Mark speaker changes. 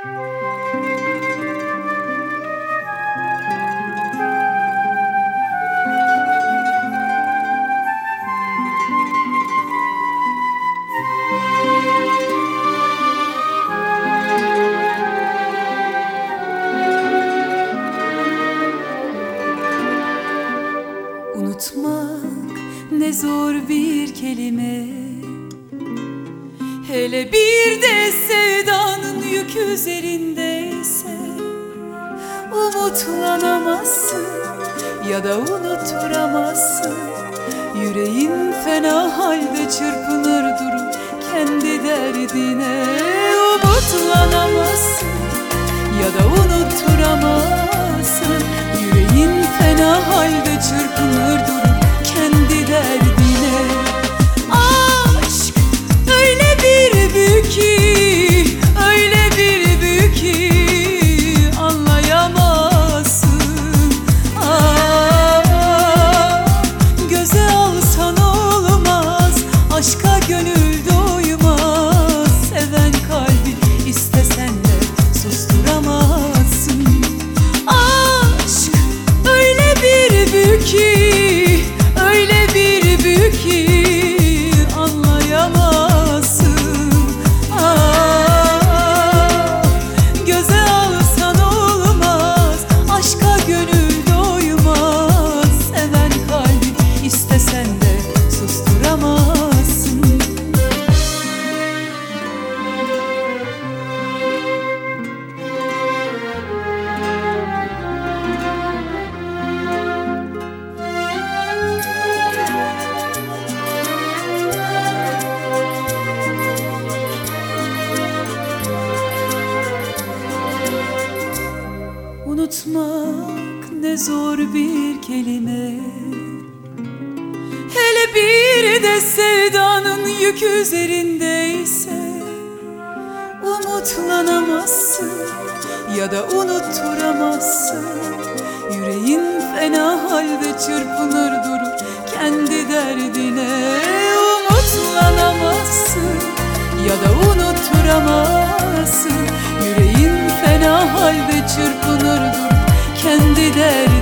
Speaker 1: Unutmak ne zor bir kelime, hele bir de sevdanın yükü üzerindeyse. Umutlanamazsın ya da unutturamazsın. Yüreğin fena halde çırpınır durur kendi derdine. Umutlanamazsın ya da unutturamazsın. Yüreğin fena halde çırpınır durur kendi derdine. Aşk öyle bir büyük ki, öyle bir büyük ki anlayamazsın. Göze alsan olmaz, aşka gönül doymaz. Seven kalbi istesen de susturamazsın. Aşk öyle bir büyük ki, öyle bir büyük ki anlayamazsın. Göze alsan olmaz, aşka gönül doymaz. Seven kalbi istesen de susturamazsın. Unutmak ne zor bir kelime, hele bir de sevdanın yükü üzerindeyse. Umutlanamazsın ya da unutturamazsın. Yüreğin fena halde çırpınır durur kendi derdine. Umutlanamazsın ya da unutturamazsın. Yüreğin fena halde çırpınır durur kendi derdine.